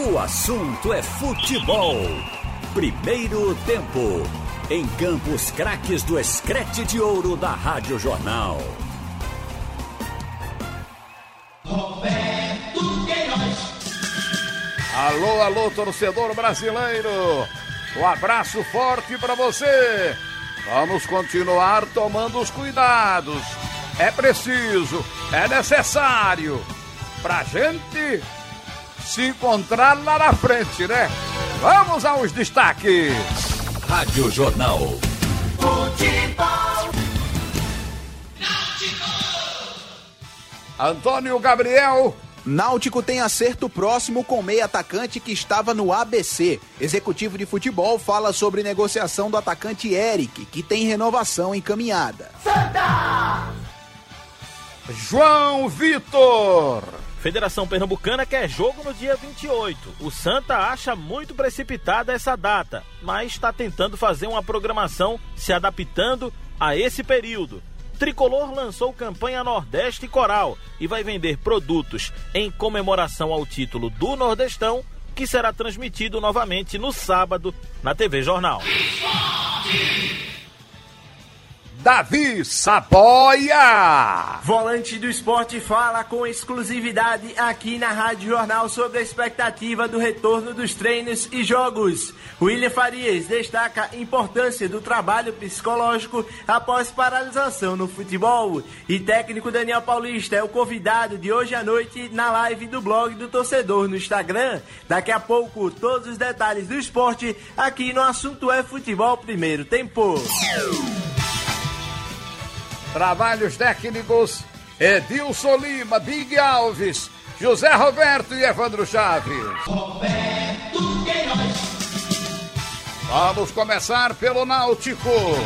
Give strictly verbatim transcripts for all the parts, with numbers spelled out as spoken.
O assunto é futebol. Primeiro tempo. Em Campos Craques do Escrete de Ouro da Rádio Jornal. Roberto Queiroz. Alô, alô, torcedor brasileiro. Um abraço forte para você. Vamos continuar tomando os cuidados. É preciso, é necessário pra gente se encontrar lá na frente, né? Vamos aos destaques. Rádio Jornal. Futebol. Antônio Gabriel. Náutico tem acerto próximo com meio atacante que estava no A B C. Executivo de futebol fala sobre negociação do atacante Eric, que tem renovação encaminhada. Santa! João Vitor. Federação Pernambucana quer jogo no dia vinte e oito. O Santa acha muito precipitada essa data, mas está tentando fazer uma programação se adaptando a esse período. Tricolor lançou campanha Nordeste Coral e vai vender produtos em comemoração ao título do Nordestão, que será transmitido novamente no sábado na T V Jornal. Davi Saboia. Volante do Esporte fala com exclusividade aqui na Rádio Jornal sobre a expectativa do retorno dos treinos e jogos. William Farias destaca a importância do trabalho psicológico após paralisação no futebol. E técnico Daniel Paulista é o convidado de hoje à noite na live do blog do torcedor no Instagram. Daqui a pouco, todos os detalhes do esporte aqui no Assunto é Futebol Primeiro Tempo. Trabalhos técnicos, Edilson Lima, Big Alves, José Roberto e Evandro Chaves. Roberto Queiroz. Vamos começar pelo Náutico.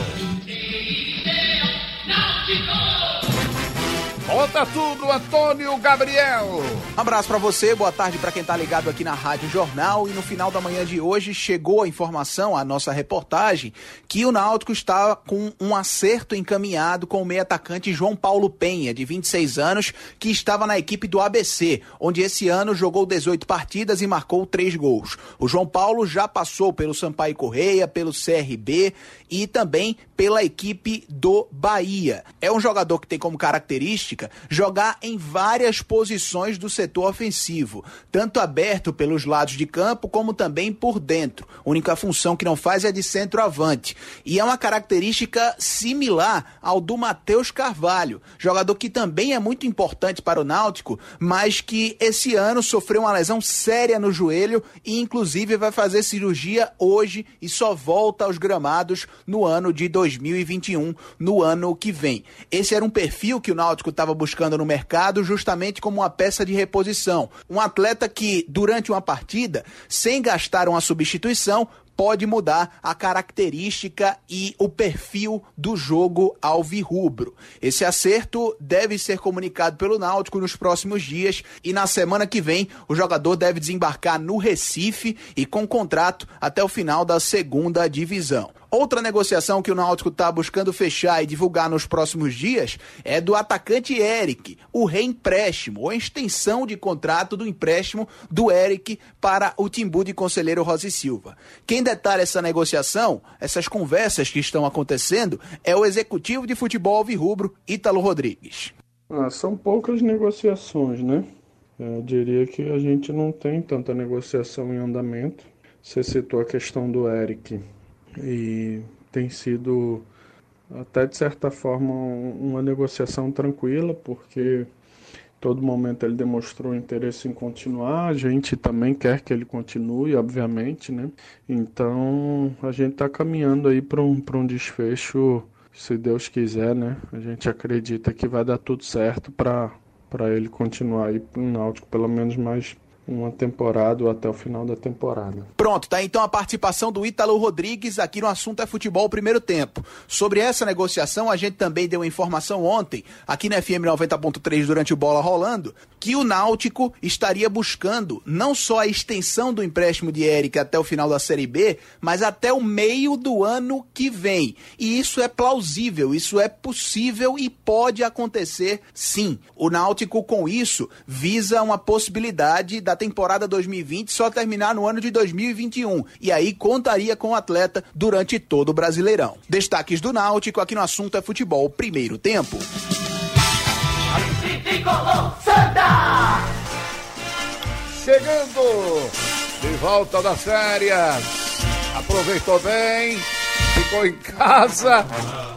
Conta tudo, Antônio Gabriel. Um abraço pra você, boa tarde pra quem tá ligado aqui na Rádio Jornal. E no final da manhã de hoje chegou a informação, a nossa reportagem, que o Náutico está com um acerto encaminhado com o meio atacante João Paulo Penha, de vinte e seis anos, que estava na equipe do A B C, onde esse ano jogou dezoito partidas e marcou três gols. O João Paulo já passou pelo Sampaio Correia, pelo C R B e também pela equipe do Bahia. É um jogador que tem como característica jogar em várias posições do setor ofensivo, tanto aberto pelos lados de campo como também por dentro. A única função que não faz é de centroavante. E é uma característica similar ao do Matheus Carvalho, jogador que também é muito importante para o Náutico, mas que esse ano sofreu uma lesão séria no joelho e inclusive vai fazer cirurgia hoje e só volta aos gramados no ano de dois mil e vinte e um, no ano que vem. Esse era um perfil que o Náutico estava buscando no mercado justamente como uma peça de reposição. Um atleta que, durante uma partida, sem gastar uma substituição, pode mudar a característica e o perfil do jogo alvirrubro. Esse acerto deve ser comunicado pelo Náutico nos próximos dias e na semana que vem o jogador deve desembarcar no Recife e com contrato até o final da segunda divisão. Outra negociação que o Náutico está buscando fechar e divulgar nos próximos dias é do atacante Eric, o reempréstimo, ou extensão de contrato do empréstimo do Eric para o Timbu de Conselheiro Rosa e Silva. Quem detalha essa negociação, essas conversas que estão acontecendo, é o executivo de futebol alvirrubro, Ítalo Rodrigues. Ah, são poucas negociações, né? Eu diria que a gente não tem tanta negociação em andamento. Você citou a questão do Eric. E tem sido, até de certa forma, uma negociação tranquila, porque todo momento ele demonstrou interesse em continuar, a gente também quer que ele continue, obviamente, né? Então, a gente está caminhando aí para um, para um desfecho, se Deus quiser, né? A gente acredita que vai dar tudo certo para para ele continuar aí para o Náutico, pelo menos mais uma temporada ou até o final da temporada. Pronto, tá então a participação do Ítalo Rodrigues aqui no Assunto é Futebol Primeiro Tempo. Sobre essa negociação, a gente também deu informação ontem, aqui na F M noventa ponto três durante o Bola Rolando, que o Náutico estaria buscando não só a extensão do empréstimo de Eric até o final da Série B, mas até o meio do ano que vem. E isso é plausível, isso é possível e pode acontecer sim. O Náutico, com isso, visa uma possibilidade da da temporada dois mil e vinte só terminar no ano de dois mil e vinte e um, e aí contaria com o atleta durante todo o Brasileirão. Destaques do Náutico aqui no Assunto é Futebol, primeiro tempo. Chegando de volta das férias, aproveitou bem, ficou em casa.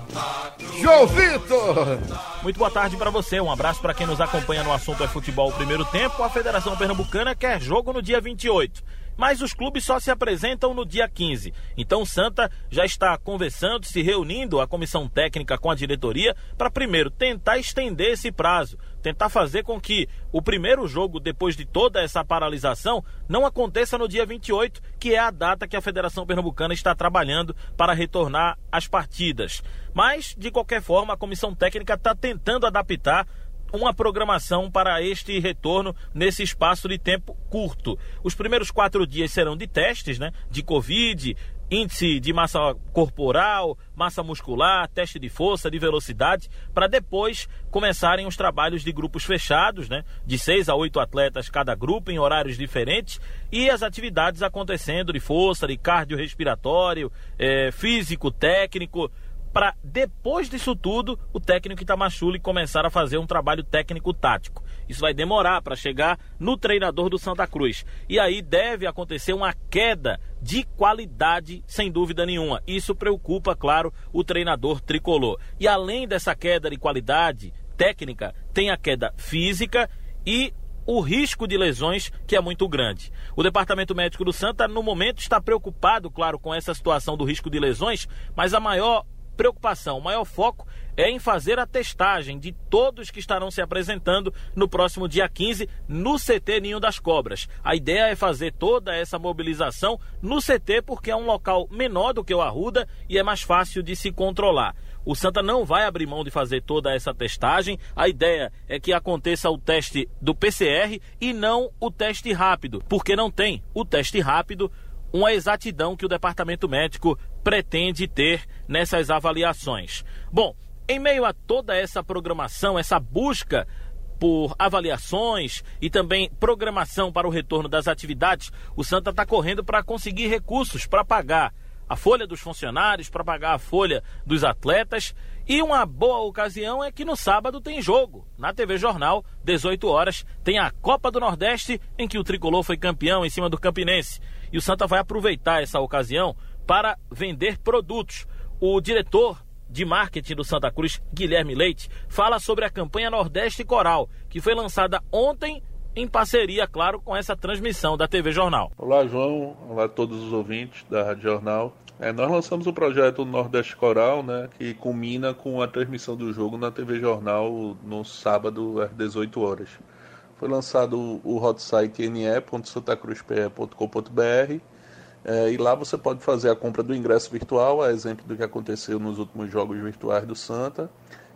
João Vitor! Muito boa tarde para você, um abraço para quem nos acompanha no Assunto é Futebol primeiro tempo. A Federação Pernambucana quer jogo no dia vinte e oito, mas os clubes só se apresentam no dia quinze. Então o Santa já está conversando, se reunindo a comissão técnica com a diretoria para primeiro tentar estender esse prazo, tentar fazer com que o primeiro jogo depois de toda essa paralisação não aconteça no dia vinte e oito, que é a data que a Federação Pernambucana está trabalhando para retornar às partidas. Mas, de qualquer forma, a comissão técnica está tentando adaptar uma programação para este retorno nesse espaço de tempo curto. Os primeiros quatro dias serão de testes, né? De Covid, índice de massa corporal, massa muscular, teste de força, de velocidade, para depois começarem os trabalhos de grupos fechados, né? De seis a oito atletas cada grupo, em horários diferentes, e as atividades acontecendo de força, de cardiorrespiratório, é, físico, técnico, para depois disso tudo o técnico Itamachule começar a fazer um trabalho técnico-tático. Isso vai demorar para chegar no treinador do Santa Cruz. E aí deve acontecer uma queda de qualidade, sem dúvida nenhuma. Isso preocupa, claro, o treinador tricolor. E além dessa queda de qualidade técnica, tem a queda física e o risco de lesões, que é muito grande. O Departamento Médico do Santa, no momento, está preocupado, claro, com essa situação do risco de lesões, mas a maior preocupação, o maior foco é em fazer a testagem de todos que estarão se apresentando no próximo dia quinze no C T Ninho das Cobras. A ideia é fazer toda essa mobilização no C T porque é um local menor do que o Arruda e é mais fácil de se controlar. O Santa não vai abrir mão de fazer toda essa testagem. A ideia é que aconteça o teste do P C R e não o teste rápido, porque não tem o teste rápido uma exatidão que o departamento médico pretende ter nessas avaliações. Bom, em meio a toda essa programação, essa busca por avaliações e também programação para o retorno das atividades, o Santa está correndo para conseguir recursos para pagar a folha dos funcionários, para pagar a folha dos atletas. E uma boa ocasião é que no sábado tem jogo. Na T V Jornal, dezoito horas, tem a Copa do Nordeste, em que o Tricolor foi campeão em cima do Campinense. E o Santa vai aproveitar essa ocasião para vender produtos. O diretor de marketing do Santa Cruz, Guilherme Leite, fala sobre a campanha Nordeste Coral, que foi lançada ontem em parceria, claro, com essa transmissão da T V Jornal. Olá, João. Olá a todos os ouvintes da Rádio Jornal. É, nós lançamos o projeto Nordeste Coral, né, que culmina com a transmissão do jogo na T V Jornal no sábado às dezoito horas. Foi lançado o hot site n e ponto santa cruz p e ponto com ponto b r é, e lá você pode fazer a compra do ingresso virtual, a exemplo do que aconteceu nos últimos jogos virtuais do Santa.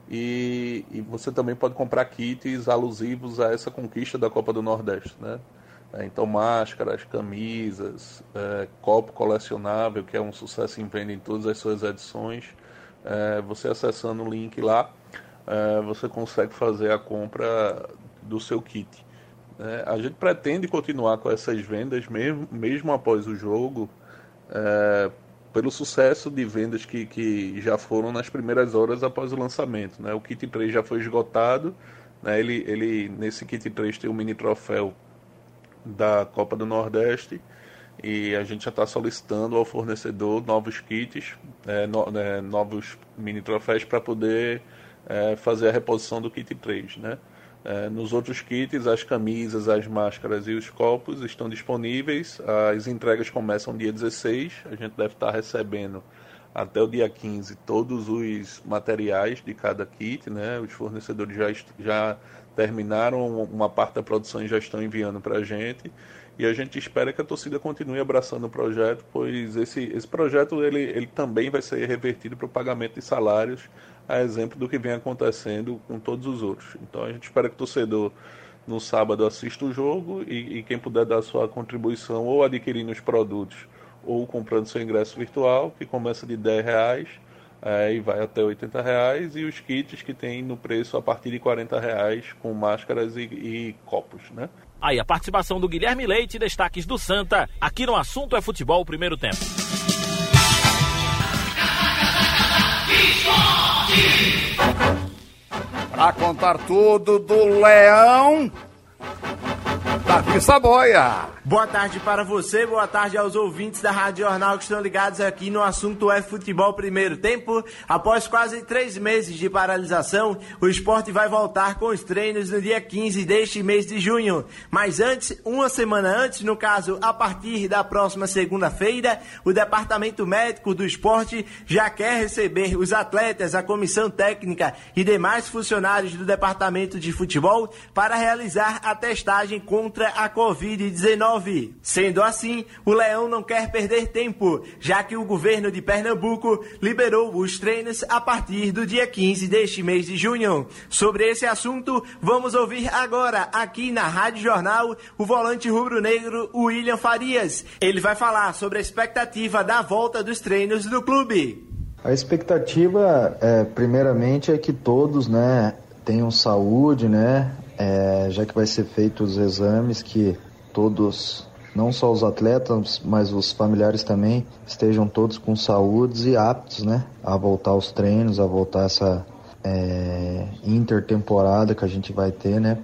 E, e você também pode comprar kits alusivos a essa conquista da Copa do Nordeste, né? É, então máscaras, camisas, é, copo colecionável, que é um sucesso em venda em todas as suas edições. É, você acessando o link lá, é, você consegue fazer a compra do seu kit. É, a gente pretende continuar com essas vendas mesmo, mesmo após o jogo, é, pelo sucesso de vendas que, que já foram nas primeiras horas após o lançamento, né? O kit três já foi esgotado, né? ele, ele, nesse kit três tem o mini troféu da Copa do Nordeste e a gente já está solicitando ao fornecedor novos kits, é, no, é, novos mini troféus para poder é, fazer a reposição do kit três, né? É, nos outros kits, as camisas, as máscaras e os copos estão disponíveis. As entregas começam dia dezesseis. A gente deve estar recebendo até o dia quinze todos os materiais de cada kit, né? Os fornecedores já, já terminaram uma parte da produção e já estão enviando para a gente. E a gente espera que a torcida continue abraçando o projeto, pois esse, esse projeto ele, ele também vai ser revertido para o pagamento de salários, a exemplo do que vem acontecendo com todos os outros. Então a gente espera que o torcedor no sábado assista o jogo e, e quem puder dar sua contribuição ou adquirindo os produtos ou comprando seu ingresso virtual, que começa de dez reais, é, e vai até oitenta reais, e os kits que tem no preço a partir de quarenta reais, com máscaras e, e copos, né? Aí a participação do Guilherme Leite, destaques do Santa, aqui no Assunto é Futebol, primeiro tempo. Para contar tudo do Leão, Davi Saboia. Boa tarde para você, boa tarde aos ouvintes da Rádio Jornal que estão ligados aqui no Assunto é Futebol primeiro tempo. Após quase três meses de paralisação, o esporte vai voltar com os treinos no dia quinze deste mês de junho. Mas antes, uma semana antes, no caso, a partir da próxima segunda-feira, o Departamento Médico do Esporte já quer receber os atletas, a comissão técnica e demais funcionários do Departamento de Futebol para realizar a testagem contra a covid dezenove. Sendo assim, o Leão não quer perder tempo, já que o governo de Pernambuco liberou os treinos a partir do dia quinze deste mês de junho. Sobre esse assunto, vamos ouvir agora, aqui na Rádio Jornal, o volante rubro-negro William Farias. Ele vai falar sobre a expectativa da volta dos treinos do clube. A expectativa, é, primeiramente, é que todos, né, tenham saúde, né, é, já que vai ser feitos os exames, que todos, não só os atletas, mas os familiares também, estejam todos com saúde e aptos, né, a voltar aos treinos, a voltar essa é, intertemporada que a gente vai ter, né,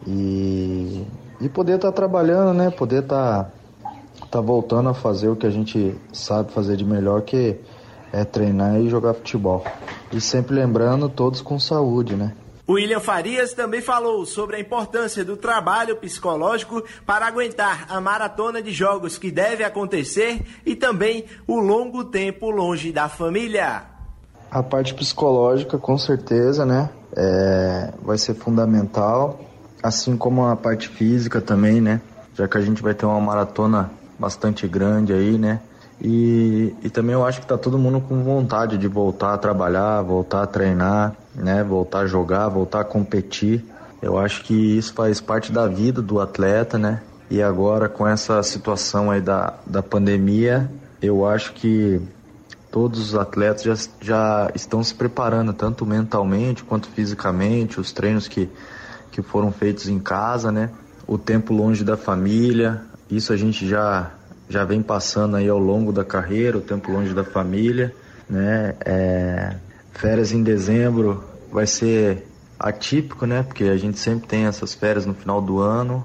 e, e poder estar tá trabalhando, né, poder estar tá, tá voltando a fazer o que a gente sabe fazer de melhor, que é treinar e jogar futebol. E sempre lembrando, todos com saúde, né. O William Farias também falou sobre a importância do trabalho psicológico para aguentar a maratona de jogos que deve acontecer e também o longo tempo longe da família. A parte psicológica, com certeza, né, é, vai ser fundamental, assim como a parte física também, né, já que a gente vai ter uma maratona bastante grande aí, né, e, e também eu acho que tá todo mundo com vontade de voltar a trabalhar, voltar a treinar, né, voltar a jogar, voltar a competir. Eu acho que isso faz parte da vida do atleta, né, e agora com essa situação aí da, da pandemia, eu acho que todos os atletas já, já estão se preparando, tanto mentalmente quanto fisicamente, os treinos que, que foram feitos em casa, né, o tempo longe da família, isso a gente já, já vem passando aí ao longo da carreira, o tempo longe da família, né, é, férias em dezembro vai ser atípico, né, porque a gente sempre tem essas férias no final do ano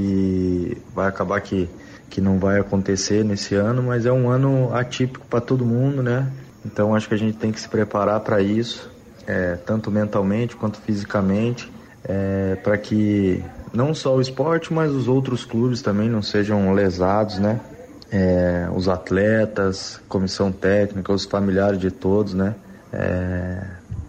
e vai acabar que, que não vai acontecer nesse ano, mas é um ano atípico para todo mundo, né, então acho que a gente tem que se preparar para isso, é, tanto mentalmente quanto fisicamente, é, para que não só o esporte, mas os outros clubes também não sejam lesados, né, é, os atletas, comissão técnica, os familiares de todos, né, é,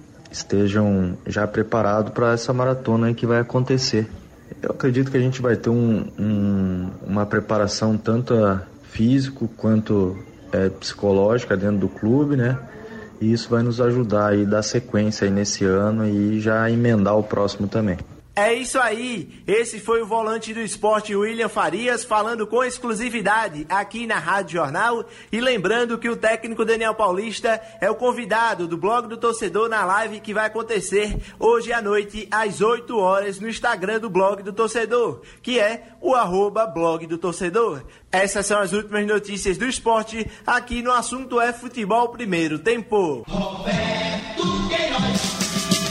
estejam já preparados para essa maratona aí que vai acontecer. Eu acredito que a gente vai ter um, um, uma preparação tanto físico quanto é, psicológica dentro do clube, né? E isso vai nos ajudar aí a dar sequência aí nesse ano e já emendar o próximo também. É isso aí, esse foi o volante do esporte William Farias falando com exclusividade aqui na Rádio Jornal e lembrando que o técnico Daniel Paulista é o convidado do Blog do Torcedor na live que vai acontecer hoje à noite às oito horas no Instagram do Blog do Torcedor, que é o arroba Blog do Torcedor. Essas são as últimas notícias do esporte aqui no Assunto é Futebol Primeiro Tempo. Roberto Queiroz.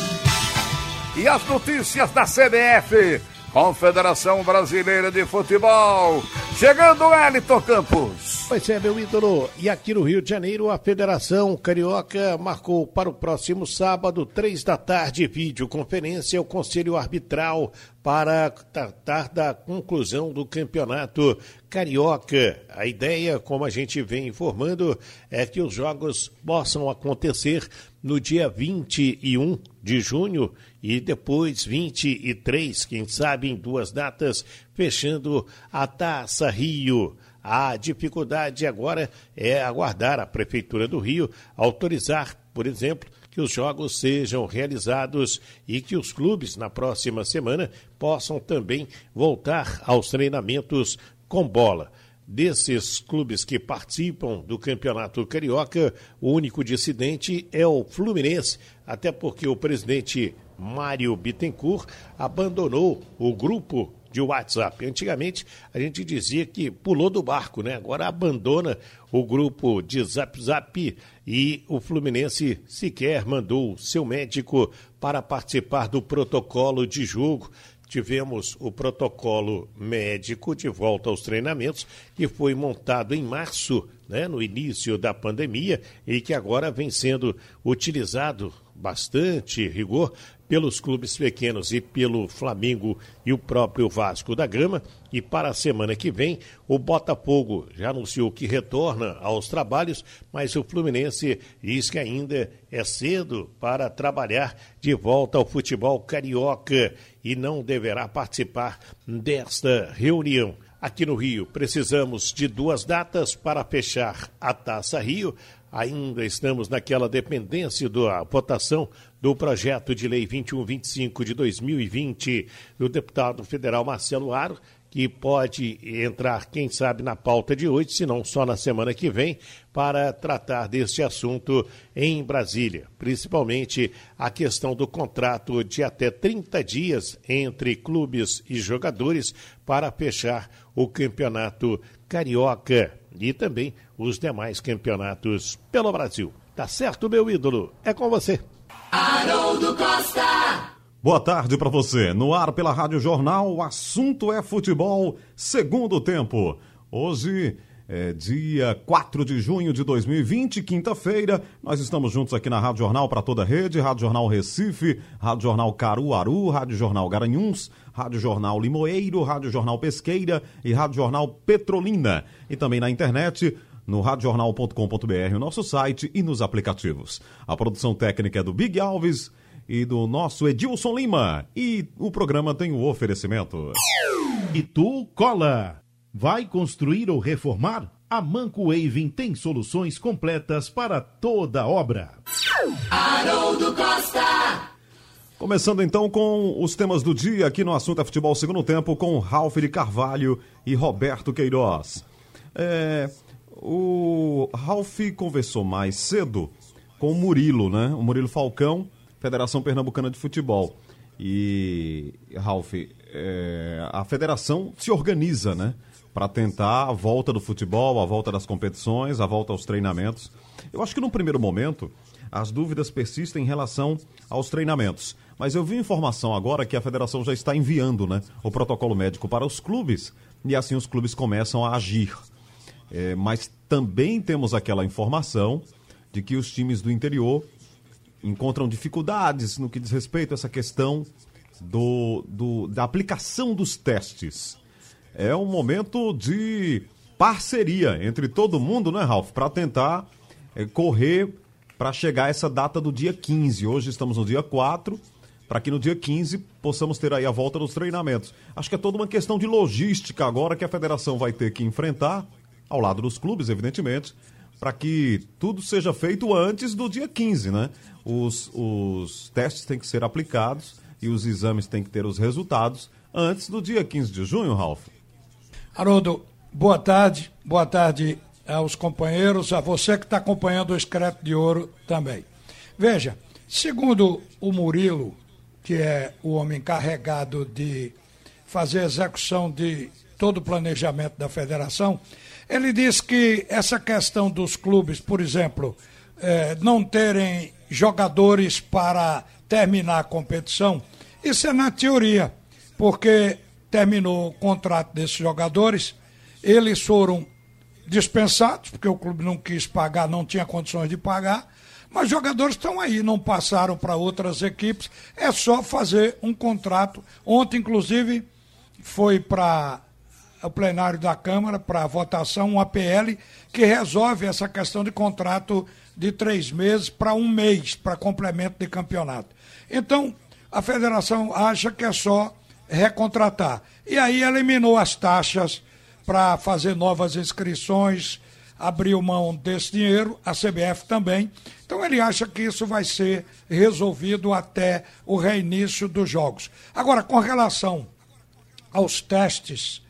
E as notícias da C B F, Confederação Brasileira de Futebol. Chegando Wellington Campos. Pois é, meu ídolo. E aqui no Rio de Janeiro, a Federação Carioca marcou para o próximo sábado, três da tarde, videoconferência, o Conselho Arbitral para tratar da conclusão do Campeonato Carioca. A ideia, como a gente vem informando, é que os jogos possam acontecer no dia vinte e um de junho e depois vinte e três, quem sabe em duas datas, fechando a Taça Rio. A dificuldade agora é aguardar a Prefeitura do Rio autorizar, por exemplo, que os jogos sejam realizados e que os clubes na próxima semana possam também voltar aos treinamentos com bola. desses clubes que participam do Campeonato Carioca, o único dissidente é o Fluminense, até porque o presidente Mário Bittencourt abandonou o grupo de WhatsApp. Antigamente a gente dizia que pulou do barco, né? Agora abandona o grupo de Zap Zap e o Fluminense sequer mandou seu médico para participar do protocolo de jogo. Tivemos o protocolo médico de volta aos treinamentos, que foi montado em março, né, no início da pandemia, e que agora vem sendo utilizado bastante rigor pelos clubes pequenos e pelo Flamengo e o próprio Vasco da Gama. E para a semana que vem, o Botafogo já anunciou que retorna aos trabalhos, mas o Fluminense diz que ainda é cedo para trabalhar de volta ao futebol carioca e não deverá participar desta reunião. Aqui no Rio, precisamos de duas datas para fechar a Taça Rio. Ainda estamos naquela dependência da votação do projeto de lei vinte e um vinte e cinco de dois mil e vinte do deputado federal Marcelo Aro, que pode entrar, quem sabe, na pauta de hoje, se não só na semana que vem, para tratar deste assunto em Brasília. Principalmente a questão do contrato de até trinta dias entre clubes e jogadores para fechar o campeonato carioca e também os demais campeonatos pelo Brasil. Tá certo, meu ídolo? É com você. Haroldo Costa. Boa tarde para você. No ar pela Rádio Jornal, o assunto é futebol, segundo tempo. Hoje é dia quatro de junho de dois mil e vinte, quinta-feira. Nós estamos juntos aqui na Rádio Jornal para toda a rede, Rádio Jornal Recife, Rádio Jornal Caruaru, Rádio Jornal Garanhuns, Rádio Jornal Limoeiro, Rádio Jornal Pesqueira e Rádio Jornal Petrolina. E também na internet, no rádio jornal ponto com ponto b r, o nosso site e nos aplicativos. A produção técnica é do Big Alves e do nosso Edilson Lima. E o programa tem o oferecimento. Itu Cola. Vai construir ou reformar? A Manco Waving tem soluções completas para toda obra. Haroldo Costa. Começando então com os temas do dia aqui no Assunto é Futebol Segundo Tempo com Ralf de Carvalho e Roberto Queiroz. É, o Ralf conversou mais cedo com o Murilo, né? O Murilo Falcão, Federação Pernambucana de Futebol. E, Ralf, é, a federação se organiza, né? Para tentar a volta do futebol, a volta das competições, a volta aos treinamentos. Eu acho que num primeiro momento as dúvidas persistem em relação aos treinamentos. Mas eu vi informação agora que a federação já está enviando, né, o protocolo médico para os clubes e assim os clubes começam a agir. É, mas também temos aquela informação de que os times do interior encontram dificuldades no que diz respeito a essa questão do, do, da aplicação dos testes. É um momento de parceria entre todo mundo, né, Ralf? Para tentar é, correr para chegar a essa data do dia quinze. Hoje estamos no dia quatro, para que no dia quinze possamos ter aí a volta dos treinamentos. Acho que é toda uma questão de logística agora que a federação vai ter que enfrentar, ao lado dos clubes, evidentemente, para que tudo seja feito antes do dia quinze, né? Os, os testes têm que ser aplicados e os exames têm que ter os resultados antes do dia quinze de junho, Ralf. Haroldo, boa tarde. Boa tarde aos companheiros, a você que está acompanhando o Excreto de Ouro também. Veja, segundo o Murilo, que é o homem encarregado de fazer a execução de todo o planejamento da federação, ele diz que essa questão dos clubes, por exemplo, eh, não terem jogadores para terminar a competição, isso é na teoria, porque terminou o contrato desses jogadores, eles foram dispensados, porque o clube não quis pagar, não tinha condições de pagar, mas os jogadores estão aí, não passaram para outras equipes, é só fazer um contrato. Ontem, inclusive, foi para o plenário da Câmara, para votação, um A P L que resolve essa questão de contrato de três meses para um mês, para complemento de campeonato. Então, a federação acha que é só recontratar. E aí eliminou as taxas para fazer novas inscrições, abriu mão desse dinheiro, a C B F também. Então ele acha que isso vai ser resolvido até o reinício dos jogos. Agora, com relação aos testes,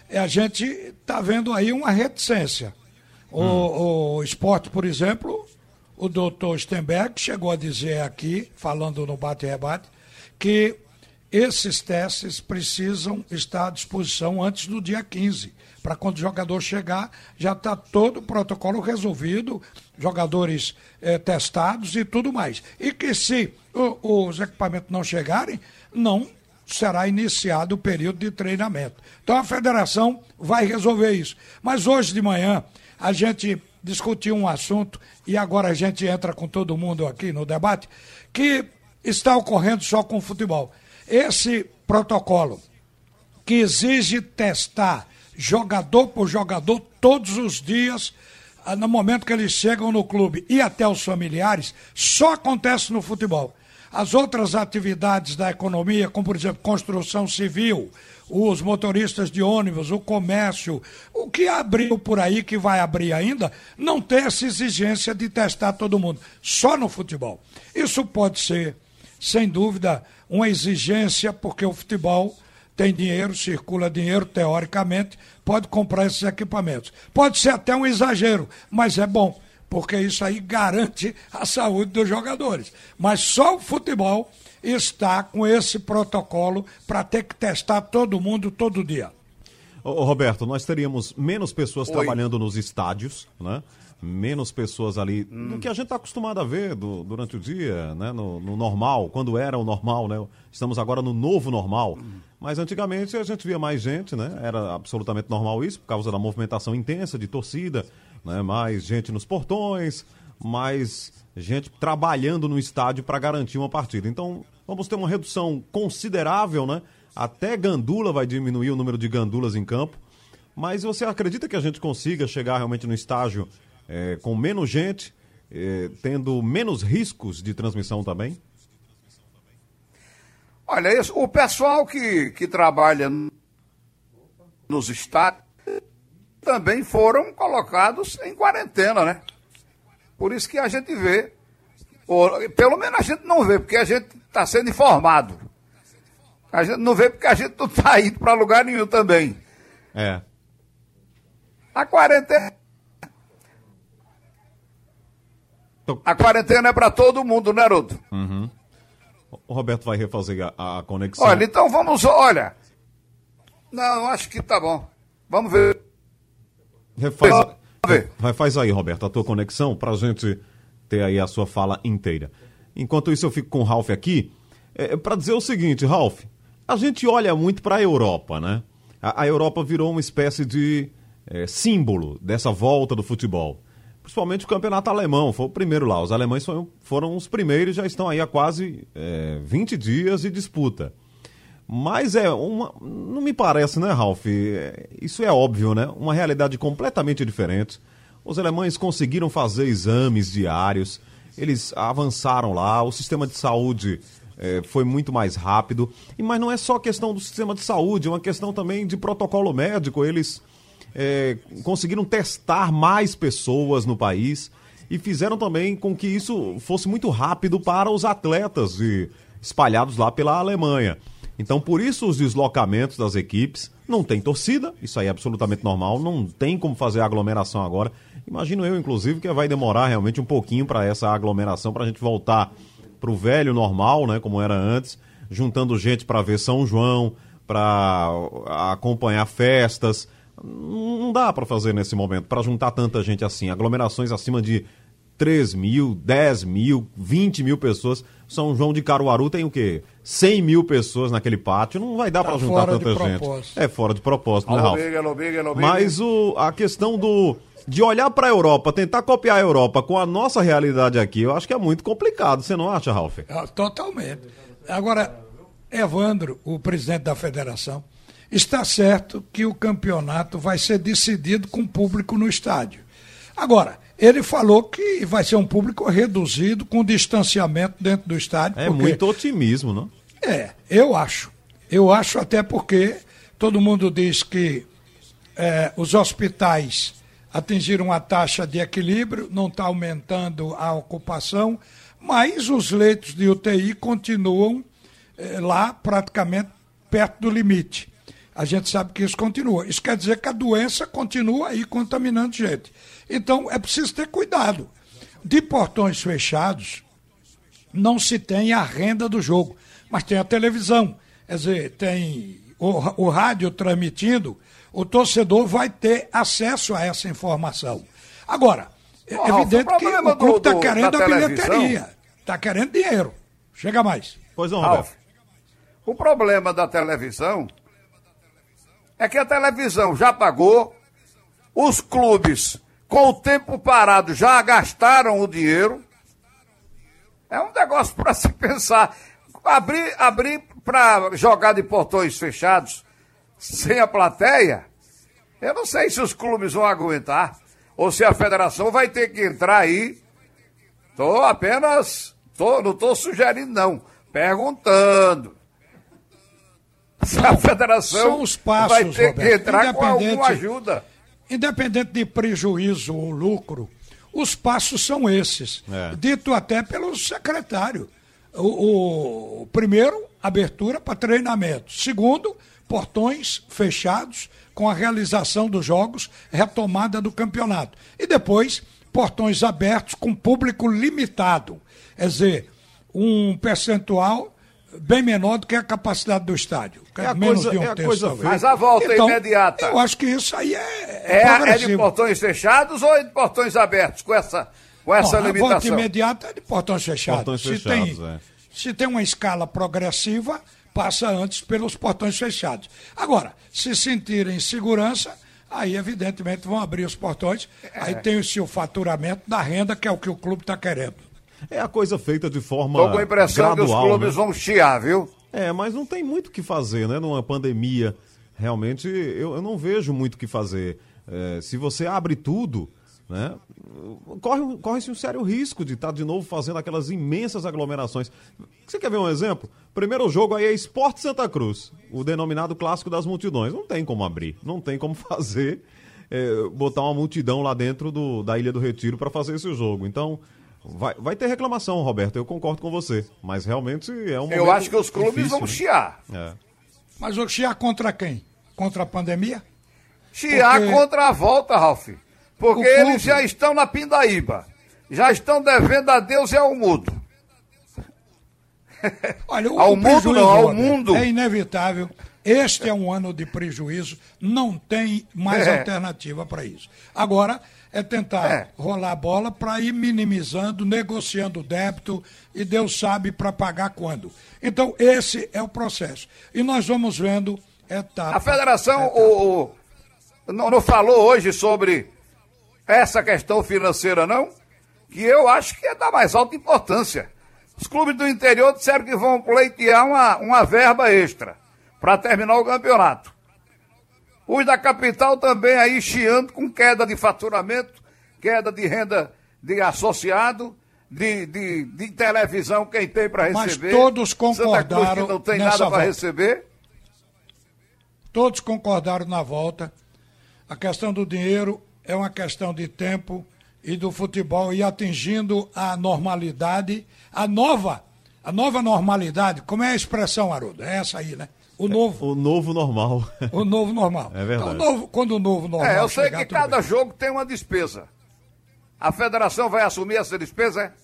a gente está vendo aí uma reticência. O, hum. o esporte, por exemplo, o doutor Stenberg chegou a dizer aqui, falando no bate-rebate, que esses testes precisam estar à disposição antes do dia quinze, para quando o jogador chegar, já está todo o protocolo resolvido, jogadores eh, testados e tudo mais. E que se o, os equipamentos não chegarem, não será iniciado o período de treinamento. Então a federação vai resolver isso. Mas hoje de manhã a gente discutiu um assunto, e agora a gente entra com todo mundo aqui no debate, que está ocorrendo só com o futebol. Esse protocolo que exige testar jogador por jogador todos os dias, no momento que eles chegam no clube, e até os familiares, só acontece no futebol. As outras atividades da economia, como por exemplo construção civil, os motoristas de ônibus, o comércio, o que abriu por aí, que vai abrir ainda, não tem essa exigência de testar todo mundo, só no futebol. Isso pode ser, sem dúvida, uma exigência, porque o futebol tem dinheiro, circula dinheiro, teoricamente, pode comprar esses equipamentos. Pode ser até um exagero, mas é bom, porque isso aí garante a saúde dos jogadores. Mas só o futebol está com esse protocolo para ter que testar todo mundo todo dia. Ô, Roberto, nós teríamos menos pessoas Oi. trabalhando nos estádios, né? Menos pessoas ali hum. do que a gente está acostumado a ver do, durante o dia, né? No, no normal, quando era o normal, né? Estamos agora no novo normal. Hum. Mas antigamente a gente via mais gente, né? Era absolutamente normal isso, por causa da movimentação intensa de torcida, né? Mais gente nos portões, mais gente trabalhando no estádio para garantir uma partida. Então, vamos ter uma redução considerável, né? Até gandula vai diminuir o número de gandulas em campo. Mas você acredita que a gente consiga chegar realmente no estágio é, com menos gente, é, tendo menos riscos de transmissão também? Olha, isso, o pessoal que, que trabalha nos estádios também foram colocados em quarentena, né? Por isso que a gente vê, ou, pelo menos a gente não vê, porque a gente está sendo informado. A gente não vê porque a gente não está indo para lugar nenhum também. É. A quarentena... A quarentena é para todo mundo, né, Rudo? Uhum. O Roberto vai refazer a, a conexão. Olha, então vamos... Olha... Não, acho que tá bom. Vamos ver. Refaz, Vamos ver. Refaz aí, Roberto, a tua conexão para a gente ter aí a sua fala inteira. Enquanto isso, eu fico com o Ralf aqui, é, para dizer o seguinte, Ralf, a gente olha muito para a Europa, né? A, a Europa virou uma espécie de é, símbolo dessa volta do futebol. Principalmente o campeonato alemão, foi o primeiro lá. Os alemães foram, foram os primeiros e já estão aí há quase é, vinte dias de disputa. Mas é uma... Não me parece, né, Ralf? Isso é óbvio, né? Uma realidade completamente diferente. Os alemães conseguiram fazer exames diários, eles avançaram lá, o sistema de saúde é, foi muito mais rápido. E, mas não é só questão do sistema de saúde, é uma questão também de protocolo médico. Eles é, conseguiram testar mais pessoas no país e fizeram também com que isso fosse muito rápido para os atletas de, espalhados lá pela Alemanha. Então, por isso, os deslocamentos das equipes, não tem torcida, isso aí é absolutamente normal, não tem como fazer aglomeração agora. Imagino eu, inclusive, que vai demorar realmente um pouquinho para essa aglomeração, para a gente voltar para o velho normal, né, como era antes, juntando gente para ver São João, para acompanhar festas. Não dá para fazer nesse momento, para juntar tanta gente assim, aglomerações acima de três mil, dez mil, vinte mil pessoas. São João de Caruaru tem o quê? cem mil pessoas naquele pátio. Não vai dar tá para juntar tanta gente. Propósito. É fora de propósito, né, Ralf? Mas o, a questão do, de olhar para a Europa, tentar copiar a Europa com a nossa realidade aqui, eu acho que é muito complicado. Você não acha, Ralf? É, totalmente. Agora, Evandro, o presidente da federação, está certo que o campeonato vai ser decidido com público no estádio. Agora, ele falou que vai ser um público reduzido, com distanciamento dentro do estádio. É porque... muito otimismo, não? É, eu acho. Eu acho até porque todo mundo diz que é, os hospitais atingiram a taxa de equilíbrio, não está aumentando a ocupação, mas os leitos de U T I continuam é, lá praticamente perto do limite. A gente sabe que isso continua. Isso quer dizer que a doença continua aí contaminando gente. Então, é preciso ter cuidado. De portões fechados, não se tem a renda do jogo, mas tem a televisão. Quer dizer, tem o, o rádio transmitindo, o torcedor vai ter acesso a essa informação. Agora, é oh, evidente o que o clube está querendo a bilheteria, está querendo dinheiro. Chega mais. Pois não, Roberto. Ralf, o problema da televisão é que a televisão já pagou, os clubes, com o tempo parado, já gastaram o dinheiro. É um negócio para se pensar. Abrir, abrir para jogar de portões fechados, sem a plateia, eu não sei se os clubes vão aguentar, ou se a federação vai ter que entrar aí. Estou apenas, tô, não estou sugerindo não, perguntando. Se a federação São os passos, vai ter Roberto, que entrar com alguma ajuda. Independente de prejuízo ou lucro, os passos são esses. É. Dito até pelo secretário. O, o primeiro, abertura para treinamento. Segundo, portões fechados com a realização dos jogos, retomada do campeonato. E depois, portões abertos com público limitado. Quer dizer, um percentual bem menor do que a capacidade do estádio. É a menos coisa, de um é a terço, coisa talvez. Mas a volta então, imediata. Eu acho que isso aí é, é, é, é de portões fechados ou é de portões abertos com essa, com essa Não, limitação? A volta imediata é de portões fechados. Portões se, fechados tem, é. se tem uma escala progressiva, passa antes pelos portões fechados. Agora, se sentirem segurança, aí evidentemente vão abrir os portões, é. Aí tem-se o faturamento da renda, que é o que o clube está querendo. É a coisa feita de forma Estou com a impressão gradual, que os clubes né? vão chiar, viu? É, mas não tem muito o que fazer, né? Numa pandemia, realmente, eu, eu não vejo muito o que fazer. É, se você abre tudo, né? Corre, corre-se um sério risco de estar de novo fazendo aquelas imensas aglomerações. Você quer ver um exemplo? Primeiro jogo aí é Sport Santa Cruz, o denominado clássico das multidões. Não tem como abrir, não tem como fazer, é, botar uma multidão lá dentro do, da Ilha do Retiro para fazer esse jogo. Então... Vai, vai ter reclamação, Roberto, eu concordo com você, mas realmente é um momento Eu acho que os clubes difícil, vão né? chiar. É. Mas vão chiar contra quem? Contra a pandemia? Chiar Porque... contra a volta, Ralf. Porque O clube- eles já estão na pindaíba. Já estão devendo a Deus e ao mundo. Olha, o, Ao o mundo prejuízo, não, ao Roberto, mundo. É inevitável. Este é um ano de prejuízo, não tem mais É. alternativa para isso. Agora é tentar É. rolar a bola para ir minimizando, negociando o débito e Deus sabe para pagar quando. Então esse é o processo. E nós vamos vendo etapa. A federação etapa. o, o- não, não falou hoje sobre essa questão financeira, não? Que eu acho que é da mais alta importância. Os clubes do interior disseram que vão pleitear uma, uma verba extra para terminar o campeonato. Os da capital também aí chiando com queda de faturamento, queda de renda de associado, de, de, de televisão, quem tem para receber. Mas todos Santa Cruz concordaram que não tem nessa nada para volta. receber. Todos concordaram na volta. A questão do dinheiro é uma questão de tempo e do futebol ir atingindo a normalidade, a nova, a nova normalidade. Como é a expressão, Haroldo? É essa aí, né? O novo. O novo normal. O novo normal. É verdade. Então, o novo, quando o novo normal É, eu sei chegar, que tudo cada bem. jogo tem uma despesa. A federação vai assumir essa despesa, é?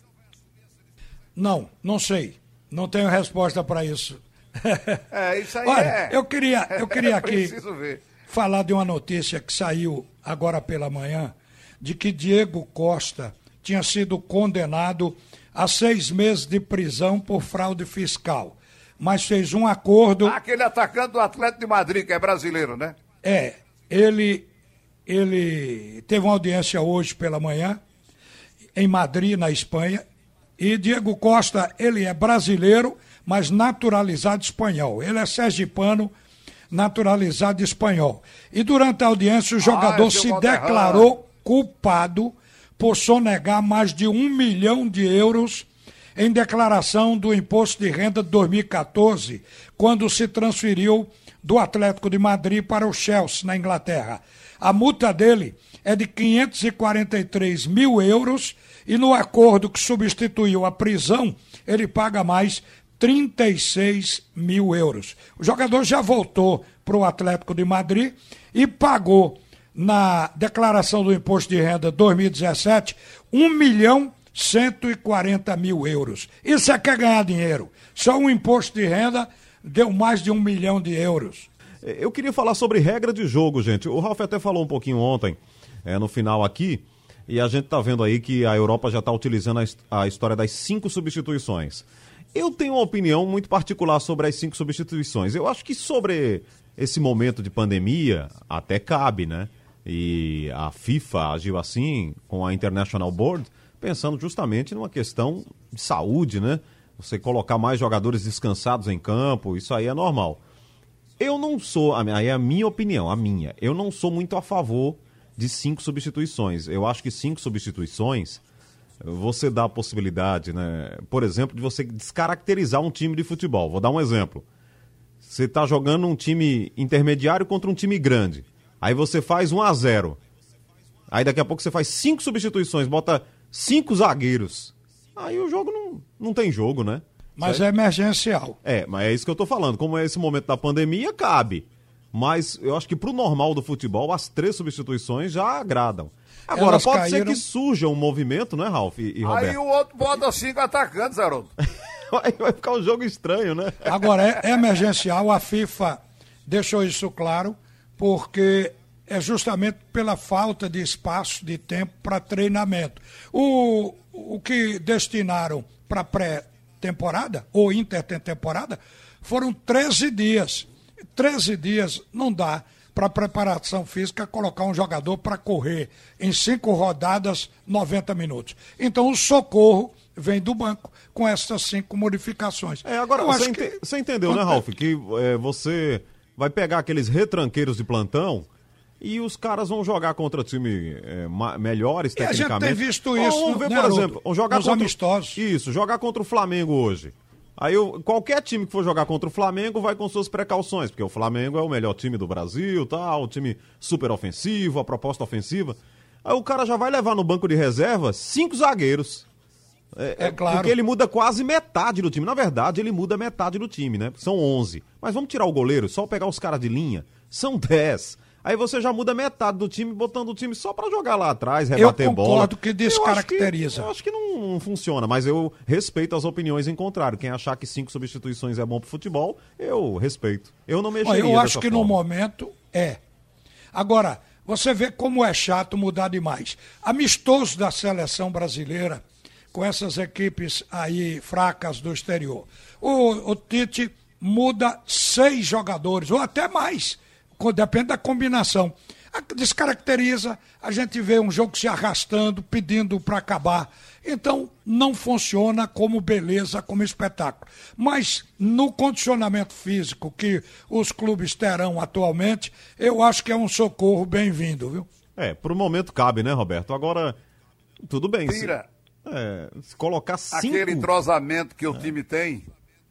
Não, não sei. Não tenho resposta para isso. É, isso aí Olha, é. eu queria, eu queria É aqui preciso ver. falar de uma notícia que saiu agora pela manhã, de que Diego Costa tinha sido condenado a seis meses de prisão por fraude fiscal, mas fez um acordo. Ah, aquele atacante do Atlético de Madrid, que é brasileiro, né? É, ele, ele teve uma audiência hoje pela manhã, em Madrid, na Espanha, e Diego Costa, ele é brasileiro, mas naturalizado espanhol. Ele é sergipano, naturalizado espanhol. E durante a audiência o jogador esse é o se Valderrama. declarou culpado por sonegar mais de um milhão de euros em declaração do imposto de renda de dois mil e quatorze, quando se transferiu do Atlético de Madrid para o Chelsea, na Inglaterra. A multa dele é de quinhentos e quarenta e três mil euros e no acordo que substituiu a prisão, ele paga mais trinta e seis mil euros. O jogador já voltou para o Atlético de Madrid e pagou na declaração do Imposto de Renda dois mil e dezessete um milhão cento e quarenta mil euros. Isso é que é ganhar dinheiro. Só um imposto de renda deu mais de um milhão de euros. Eu queria falar sobre regra de jogo, gente. O Ralf até falou um pouquinho ontem, é, no final aqui, e a gente tá vendo aí que a Europa já está utilizando a, a história das cinco substituições. Eu tenho uma opinião muito particular sobre as cinco substituições. Eu acho que sobre esse momento de pandemia, até cabe, né? E a FIFA agiu assim com a International Board, pensando justamente numa questão de saúde, né? Você colocar mais jogadores descansados em campo, isso aí é normal. Eu não sou, aí é a minha opinião, a minha, eu não sou muito a favor de cinco substituições. Eu acho que cinco substituições, você dá a possibilidade, né? Por exemplo, de você descaracterizar um time de futebol. Vou dar um exemplo. Você está jogando um time intermediário contra um time grande. Aí você faz um a zero. Aí daqui a pouco você faz cinco substituições, bota cinco zagueiros. Aí o jogo não, não tem jogo, né? Mas certo? É emergencial. É, mas é isso que eu tô falando. Como é esse momento da pandemia, cabe. Mas eu acho que pro normal do futebol, as três substituições já agradam. Agora, Elas pode caíram... ser que surja um movimento, né, Ralf e, e Roberto? Aí o outro bota cinco atacantes, Haroldo. Aí vai ficar um jogo estranho, né? Agora, é emergencial, a FIFA deixou isso claro, porque é justamente pela falta de espaço, de tempo para treinamento. O, o que destinaram para pré-temporada, ou intertemporada, foram treze dias. treze dias não dá para preparação física colocar um jogador para correr em cinco rodadas, noventa minutos. Então o socorro vem do banco com essas cinco modificações. É, agora, Eu você, acho ente... que... você entendeu, né, Ralf? Que é, você vai pegar aqueles retranqueiros de plantão e os caras vão jogar contra time é, ma- melhores, e tecnicamente. A gente tem visto isso, Ou, vamos ver, né, por Haroldo? exemplo, jogar nos contra... amistosos. Isso, jogar contra o Flamengo hoje. Aí eu, qualquer time que for jogar contra o Flamengo vai com suas precauções, porque o Flamengo é o melhor time do Brasil, tal, o time super ofensivo, a proposta ofensiva. Aí o cara já vai levar no banco de reserva cinco zagueiros. É, é claro. Porque ele muda quase metade do time. Na verdade, ele muda metade do time, né? São onze. Mas vamos tirar o goleiro, só pegar os caras de linha. São dez. Aí você já muda metade do time, botando o time só pra jogar lá atrás, rebater eu bola. Eu concordo que descaracteriza. Eu acho que, eu acho que não, não funciona, mas eu respeito as opiniões em contrário. Quem achar que cinco substituições é bom pro futebol, eu respeito. Eu não mexeria Eu acho que forma. no momento é. Agora, você vê como é chato mudar demais. Amistoso da seleção brasileira, com essas equipes aí fracas do exterior. O, o Tite muda seis jogadores, ou até mais. Depende da combinação. Descaracteriza, a gente vê um jogo se arrastando, pedindo para acabar. Então, não funciona como beleza, como espetáculo. Mas, no condicionamento físico que os clubes terão atualmente, eu acho que é um socorro bem-vindo, viu? É, por um momento cabe, né, Roberto? Agora, tudo bem. Tira. Se, é, se colocar cinco... Aquele entrosamento que o é. time tem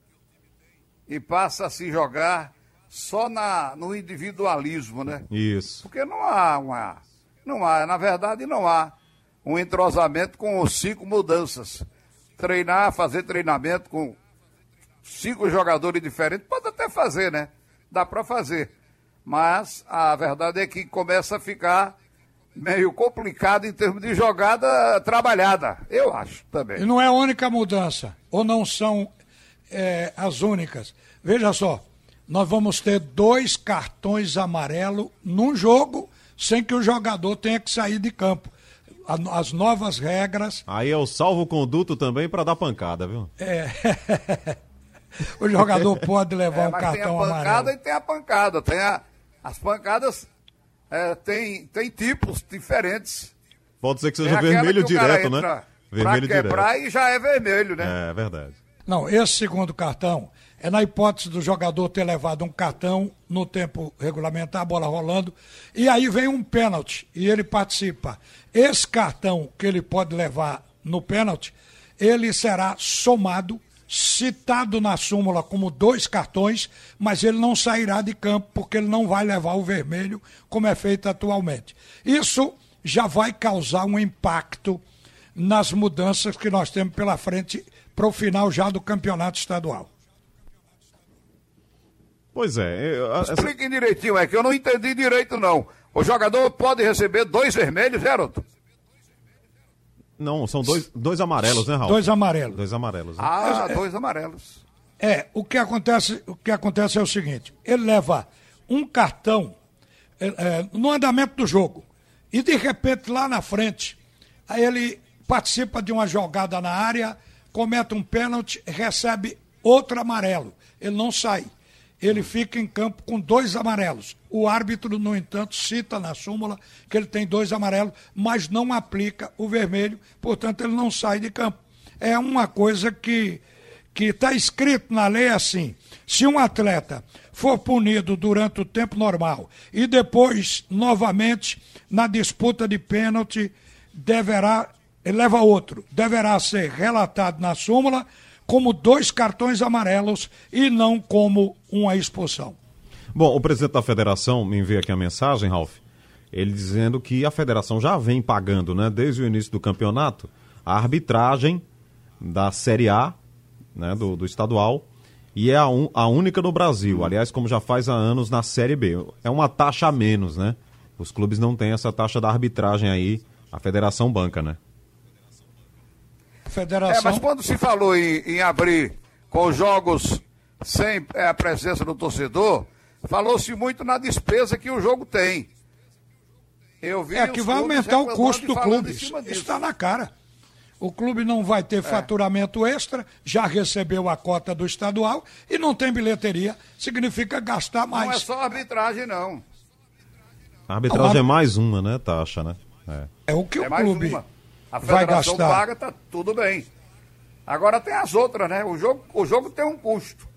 e passa a se jogar... só na, no individualismo, né? Isso. Porque não há uma... Não há, na verdade, não há um entrosamento com cinco mudanças. Treinar, fazer treinamento com cinco jogadores diferentes, pode até fazer, né? Dá para fazer. Mas a verdade é que começa a ficar meio complicado em termos de jogada trabalhada, eu acho também. E não é a única mudança, ou não são é, as únicas. Veja só, nós vamos ter dois cartões amarelos num jogo sem que o jogador tenha que sair de campo. As novas regras... Aí é o salvo-conduto também para dar pancada, viu? É. O jogador pode levar é, um cartão amarelo. Tem a pancada amarelo. E tem a pancada. Tem a... As pancadas é, tem, tem tipos diferentes. Pode ser que seja vermelho que direto, né? Vermelho pra quebrar direto. E já é vermelho, né? É verdade. Não, esse segundo cartão é na hipótese do jogador ter levado um cartão no tempo regulamentar, a bola rolando, e aí vem um pênalti e ele participa. Esse cartão que ele pode levar no pênalti, ele será somado, citado na súmula como dois cartões, mas ele não sairá de campo porque ele não vai levar o vermelho como é feito atualmente. Isso já vai causar um impacto nas mudanças que nós temos pela frente para o final já do campeonato estadual. Pois é. Eu, essa... Expliquem direitinho, é que eu não entendi direito, não. O jogador pode receber dois vermelhos, Geraldo? Não, são dois, dois amarelos, né, Raul? Dois amarelos. Dois amarelos. Né? Ah, é, dois amarelos. É, o que acontece, o que acontece é o seguinte, ele leva um cartão é, é, no andamento do jogo e de repente lá na frente, aí ele participa de uma jogada na área, comete um pênalti, recebe outro amarelo, ele não sai. Ele fica em campo com dois amarelos. O árbitro, no entanto, cita na súmula que ele tem dois amarelos, mas não aplica o vermelho, portanto ele não sai de campo. É uma coisa que que está escrito na lei assim: se um atleta for punido durante o tempo normal e depois, novamente, na disputa de pênalti, deverá, ele leva outro, deverá ser relatado na súmula como dois cartões amarelos e não como uma expulsão. Bom, o presidente da federação me envia aqui a mensagem, Ralf, ele dizendo que a federação já vem pagando, né, desde o início do campeonato, a arbitragem da Série A, né, do, do estadual, e é a, un, a única no Brasil, aliás, como já faz há anos na Série B. É uma taxa a menos, né? Os clubes não têm essa taxa da arbitragem aí, a federação banca, né? Federação... É, mas quando se falou em, em abrir com os jogos sem é, a presença do torcedor, falou-se muito na despesa que o jogo tem. Eu vi é que vai aumentar o custo do clube, está na cara. O clube não vai ter é. faturamento extra, já recebeu a cota do estadual e não tem bilheteria, significa gastar mais. Não é só arbitragem, não. A arbitragem não, é mais uma, né, taxa, né? É, é o que é o clube uma. A vai federação gastar. paga, tá tudo bem. Agora tem as outras, né? O jogo, o jogo tem um custo.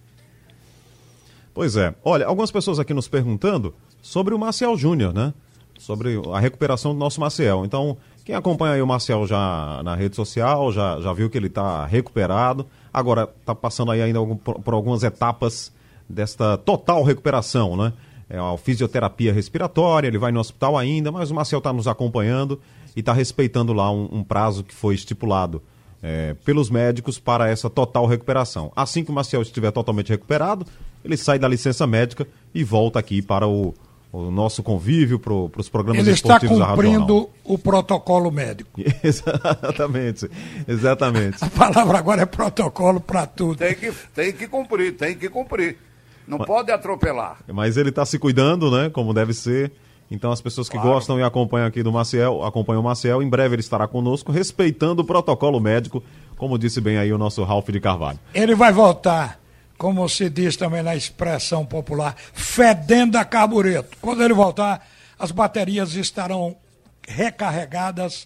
Pois é. Olha, algumas pessoas aqui nos perguntando sobre o Maciel Júnior, né? Sobre a recuperação do nosso Maciel. Então, quem acompanha aí o Maciel já na rede social, já, já viu que ele está recuperado. Agora, está passando aí ainda algum, por, por algumas etapas desta total recuperação, né? É a fisioterapia respiratória, ele vai no hospital ainda, mas o Maciel está nos acompanhando e está respeitando lá um, um prazo que foi estipulado é, pelos médicos para essa total recuperação. Assim que o Maciel estiver totalmente recuperado, ele sai da licença médica e volta aqui para o, o nosso convívio, para os programas ele esportivos da Rádio Jornal. Ele está cumprindo o protocolo médico. Exatamente, exatamente. A palavra agora é protocolo para tudo. Tem que, tem que cumprir, tem que cumprir. Não mas, pode atropelar. Mas ele está se cuidando, né? Como deve ser. Então as pessoas que claro. gostam e acompanham aqui do Maciel, acompanham o Maciel, em breve ele estará conosco, respeitando o protocolo médico, como disse bem aí o nosso Ralf de Carvalho. Ele vai voltar, como se diz também na expressão popular, fedendo a carbureto. Quando ele voltar, as baterias estarão recarregadas,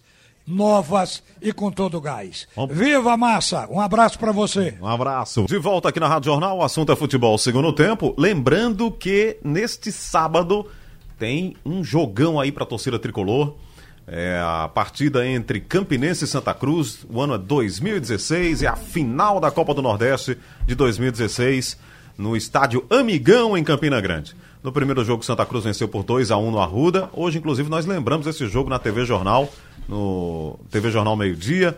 novas e com todo o gás. Vamos... Viva, Massa! Um abraço para você. Um abraço. De volta aqui na Rádio Jornal, o assunto é futebol segundo tempo. Lembrando que neste sábado tem um jogão aí para a torcida tricolor. É a partida entre Campinense e Santa Cruz. O ano é dois mil e dezesseis, é a final da Copa do Nordeste de dois mil e dezesseis no estádio Amigão, em Campina Grande. No primeiro jogo, Santa Cruz venceu por dois a um no Arruda. Hoje, inclusive, nós lembramos esse jogo na T V Jornal, no T V Jornal Meio Dia,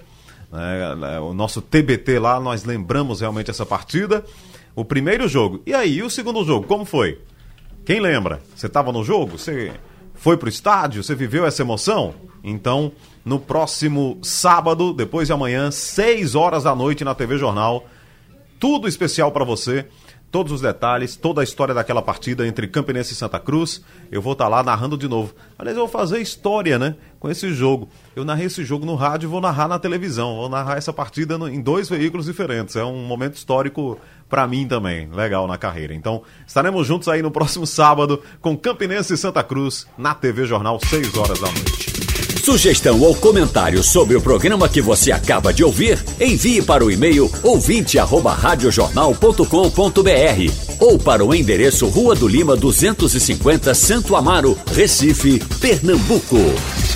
né, o nosso T B T lá, nós lembramos realmente essa partida. O primeiro jogo. E aí, e o segundo jogo, como foi? Quem lembra? Você estava no jogo? Você foi pro estádio? Você viveu essa emoção? Então, no próximo sábado, depois de amanhã, seis horas da noite na T V Jornal, tudo especial para você. Todos os detalhes, toda a história daquela partida entre Campinense e Santa Cruz. Eu vou estar lá narrando de novo. Aliás, eu vou fazer história, né? Com esse jogo. Eu narrei esse jogo no rádio e vou narrar na televisão. Vou narrar essa partida no, em dois veículos diferentes. É um momento histórico para mim também. Legal na carreira. Então, estaremos juntos aí no próximo sábado com Campinense e Santa Cruz na T V Jornal, seis horas da noite. Sugestão ou comentário sobre o programa que você acaba de ouvir, envie para o e-mail ouvinte arroba radiojornal ponto com ponto br ou para o endereço Rua do Lima duzentos e cinquenta, Santo Amaro, Recife, Pernambuco.